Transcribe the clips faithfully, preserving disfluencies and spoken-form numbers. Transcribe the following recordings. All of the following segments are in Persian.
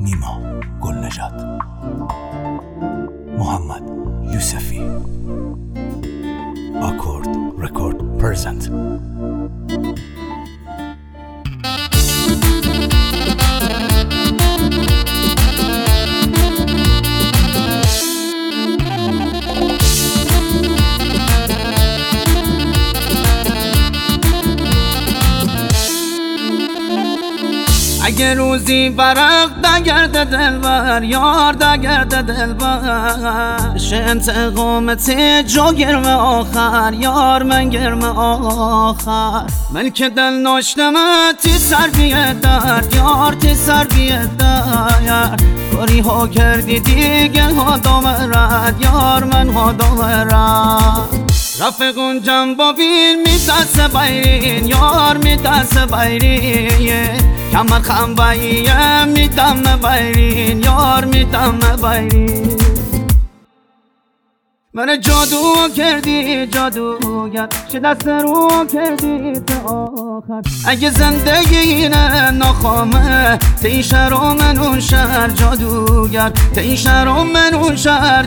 نیما گلنژاد، محمد یوسفی، آکورد رکورد پرزنت. اگه روزی برق دگرد دلبر، یار دگرد دلبر، شه انتقامتی جو گرم آخر، یار من گرم آخر. ملک دل ناشتمه تی سر بیه درد، یار تی سر بیه درد. کاری ها کردی دیگه ها دامرد، یار من ها دامرد. رفقون جنبا بین می دست بیرین، یار می دست بیرین. کمر خم باییم می دم بیرین، یار می دم بیرین. من جادو کردی جادوگر، چه دست رو کردی تا آخر. اگه زندگی اینه ناخامه، تی شهر و من اون شهر جادوگر، تی شهر و من اون شهر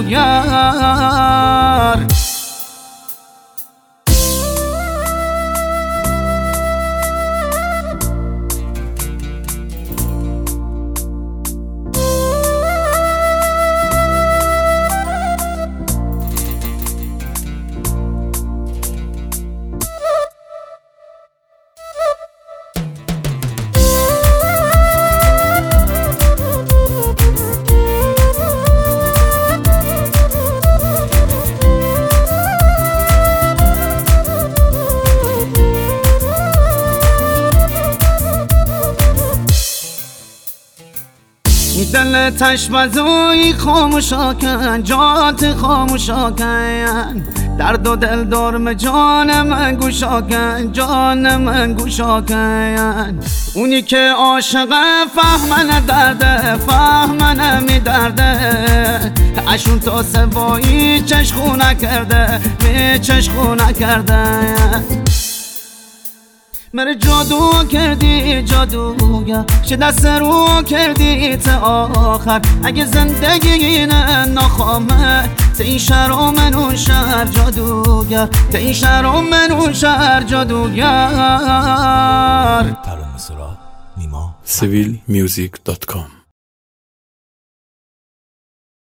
جادوگر. دل تشبزوی خاموشا کن، جات خاموشا کن. درد و دل دارم جان من گوشا کن، جان من گوشا کن. اونی که عاشقه فهمن درده، فهمن می درده. اشون تا سوایی چشخو نکرده، می چشخو نکرده. من جادو کردی جادوگر، چه دست رو کردی تا آخر. اگه زندگی اینه ناخامه، تا این شهر و من اون شهر جادوگر، تا این شهر و من اون شهر جادوگر. ترانه سرا نیما سیویل میوزیک دات کام